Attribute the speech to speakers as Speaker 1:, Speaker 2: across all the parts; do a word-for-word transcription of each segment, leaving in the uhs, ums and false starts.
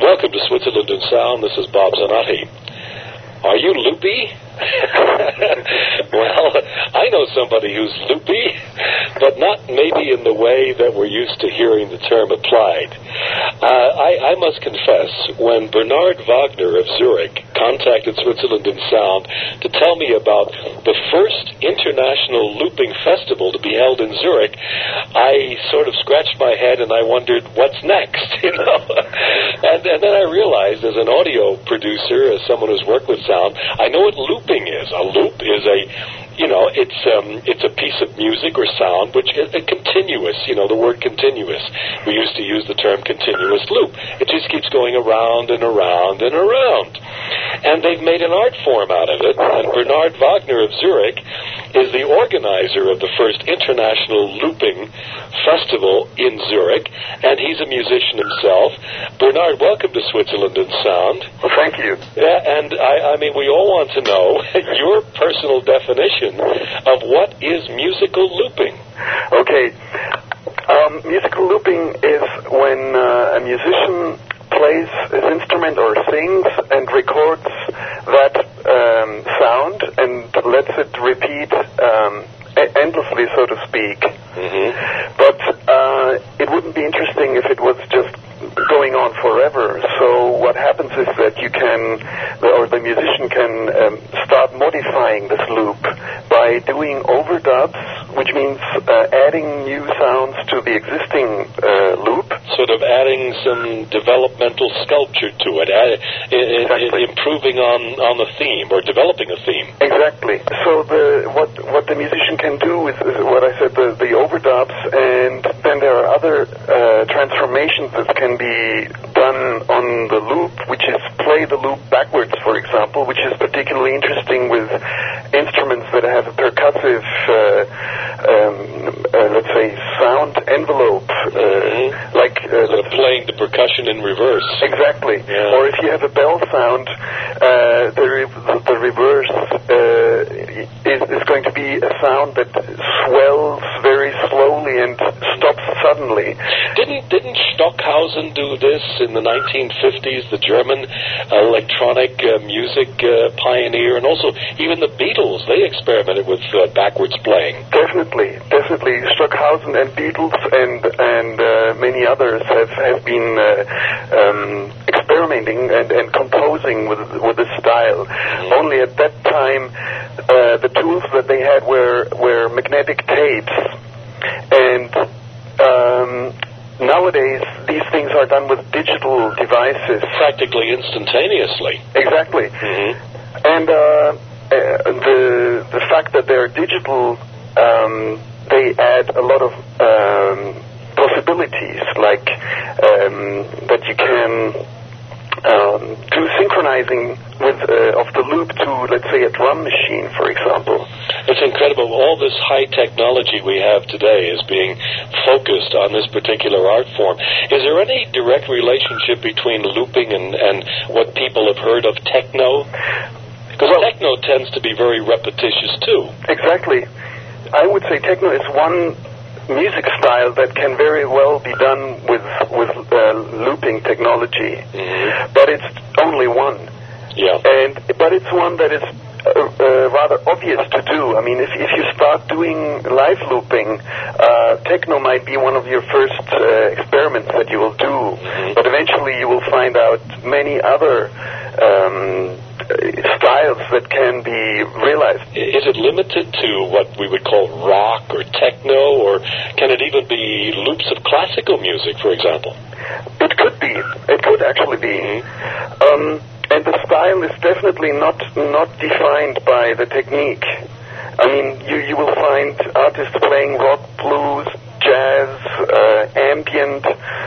Speaker 1: Welcome to Switzerland in Sound. This is Bob Zanotti. Are you loopy? Well, I know somebody who's loopy, but not maybe in the way that we're used to hearing the term applied. Uh, I, I must confess, when Bernard Wagner of Zurich contacted Switzerland in Sound to tell me about the first international looping festival to be held in Zurich, I sort of scratched my head and I wondered, what's next? You know, and, and then I realized, as an audio producer, as someone who's worked with sound, I know what looping is. A loop is a, you know, it's um, it's a piece of music or sound which is a continuous, you know, the word continuous. We used to use the term continuous loop. It just keeps going around and around and around. And they've made an art form out of it. And Bernard Wagner of Zurich is the organizer of the first international looping festival in Zurich, and he's a musician himself. Bernard, welcome to Switzerland in Sound.
Speaker 2: Well, thank you.
Speaker 1: Yeah, and I, I mean, we all want to know your personal definition of what is musical looping.
Speaker 2: Okay. Um, musical looping is when uh, a musician plays his instrument or sings and records that um, sound and lets it repeat um, endlessly, so to speak.
Speaker 1: Mm-hmm.
Speaker 2: But uh, it wouldn't be interesting if it was just going on forever. So what happens is that you can, or the musician can um, start modifying this loop by doing overdubs, which means uh, adding new sounds to the existing uh, loop.
Speaker 1: Sort of adding some developmental sculpture to it, add,
Speaker 2: exactly.
Speaker 1: I- improving on, on the theme, or developing a theme.
Speaker 2: Exactly. So the what what the musician can do is, is what I said, the, the overdubs, and then there are other uh, transformations that can be done on the loop, which is play the loop backwards, for example, which is particularly interesting with instruments that have a percussive, uh, um, uh, let's say, sound envelope, uh,
Speaker 1: mm-hmm.
Speaker 2: like uh,
Speaker 1: sort of playing the percussion in reverse.
Speaker 2: Exactly.
Speaker 1: Yeah.
Speaker 2: Or if you have a bell sound, uh, the, re- the reverse uh, is, is going to be a sound that swells very slowly and stops suddenly.
Speaker 1: Didn't didn't Stockhausen do this in the nineteen fifties, the German electronic uh, music uh, pioneer, and also even the Beatles, they experimented with uh, backwards playing.
Speaker 2: Definitely, definitely. Stockhausen and Beatles and and uh, many others have, have been uh, um, experimenting and, and composing with with this style. Mm-hmm. Only at that time, uh, the tools that they had were, were magnetic tapes, and um, nowadays these things are done with digital devices.
Speaker 1: Practically instantaneously.
Speaker 2: Exactly.
Speaker 1: Mm-hmm.
Speaker 2: And uh, uh, the the fact that they're digital, um, they add a lot of um, possibilities, like um, that you can um, do synchronizing with uh, of the loop to, let's say, a drum machine, for example.
Speaker 1: It's incredible. All this high technology we have today is being focused on this particular art form. Is there any direct relationship between looping and, and what people have heard of techno? Because well, techno tends to be very repetitious, too.
Speaker 2: Exactly. I would say techno is one music style that can very well be done with with uh, looping technology,
Speaker 1: mm-hmm.
Speaker 2: but it's only one.
Speaker 1: Yeah.
Speaker 2: And but it's one that is uh, uh, rather obvious to do. I mean, if if you start doing live looping, uh, techno might be one of your first uh, experiments that you will do,
Speaker 1: mm-hmm.
Speaker 2: but eventually you will find out many other Um, styles that can be realized.
Speaker 1: Is it limited to what we would call rock or techno, or can it even be loops of classical music, for example?
Speaker 2: It could be. It could actually be.
Speaker 1: Mm-hmm.
Speaker 2: Um, and the style is definitely not not defined by the technique. I mean, you, you will find artists playing rock, blues, jazz, uh, ambient.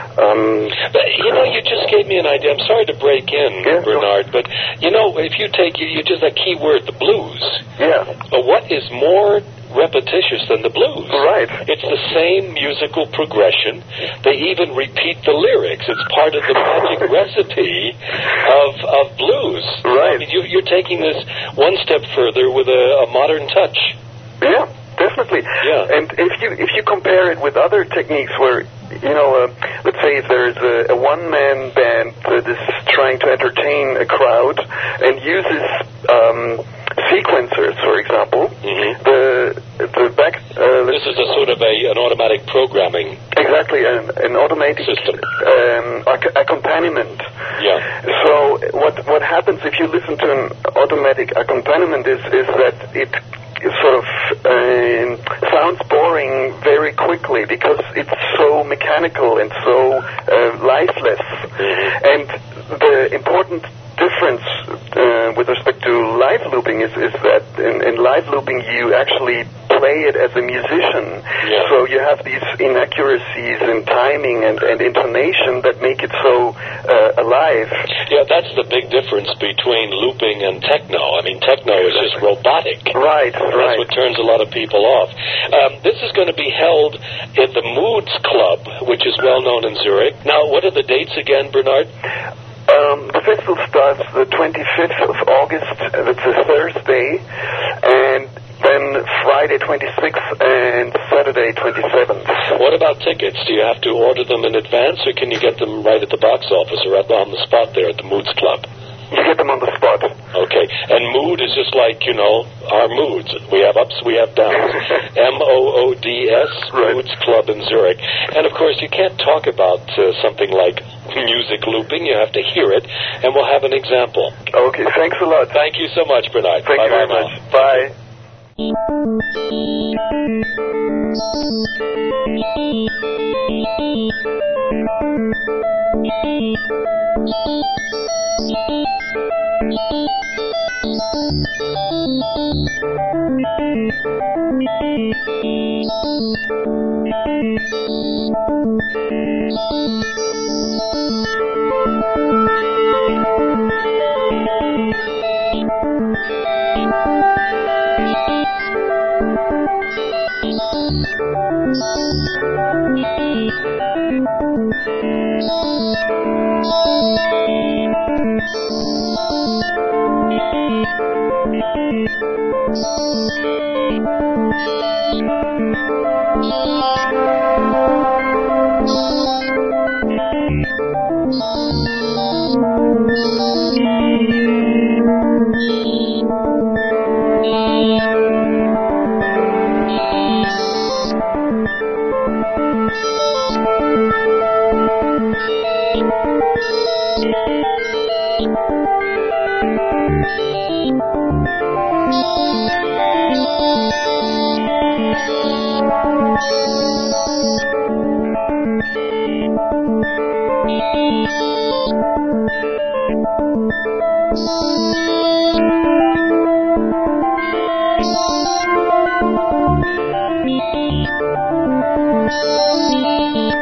Speaker 2: Um,
Speaker 1: but, you know, you just gave me an idea. I'm sorry to break in,
Speaker 2: yeah,
Speaker 1: Bernard, but, you know, if you take, you, you just that key word, the blues.
Speaker 2: Yeah.
Speaker 1: But what is more repetitious than the blues?
Speaker 2: Right.
Speaker 1: It's the same musical progression. They even repeat the lyrics. It's part of the magic recipe of of blues.
Speaker 2: Right.
Speaker 1: I mean, you, you're taking this one step further with a, a modern touch.
Speaker 2: Yeah. Definitely.
Speaker 1: Yeah.
Speaker 2: And if you if you compare it with other techniques where you know, uh, let's say if there's a, a one-man band that is trying to entertain a crowd and uses um, sequencers, for example,
Speaker 1: mm-hmm.
Speaker 2: the the back. Uh,
Speaker 1: this is a sort of a an automatic programming.
Speaker 2: Exactly, an, an automatic
Speaker 1: system
Speaker 2: um, ac- accompaniment.
Speaker 1: Yeah.
Speaker 2: So what what happens if you listen to an automatic accompaniment is is that it sort of uh, sounds boring very quickly because it's so mechanical and so uh, lifeless.
Speaker 1: Mm-hmm.
Speaker 2: And the important difference uh, with respect to live looping is, is that in, in live looping you actually play it as a musician.
Speaker 1: Yeah.
Speaker 2: So you have these inaccuracies in timing and, and intonation that make it so uh, alive.
Speaker 1: Yeah, that's the big difference between looping and techno. I mean, techno is just robotic.
Speaker 2: Right,
Speaker 1: That's
Speaker 2: right.
Speaker 1: what turns a lot of people off. Um, this is going to be held at the Moods Club, which is well known in Zurich. Now, what are the dates again, Bernard?
Speaker 2: Um, the festival starts the twenty-fifth of August, that's a Thursday, and then Friday twenty-sixth and Saturday twenty-seventh.
Speaker 1: What about tickets? Do you have to order them in advance, or can you get them right at the box office or at the, on the spot there at the Moods Club?
Speaker 2: You get them on the spot.
Speaker 1: Okay. And mood is just like, you know, our moods. We have ups, we have downs. M O O D S,
Speaker 2: right.
Speaker 1: Moods Club in Zurich. And, of course, you can't talk about uh, something like music looping. You have to hear it, and we'll have an example.
Speaker 2: Okay, thanks a lot.
Speaker 1: Thank you so much, Bernard.
Speaker 2: Thank
Speaker 1: Bye
Speaker 2: you very
Speaker 1: now.
Speaker 2: much. Bye.
Speaker 3: Thank you.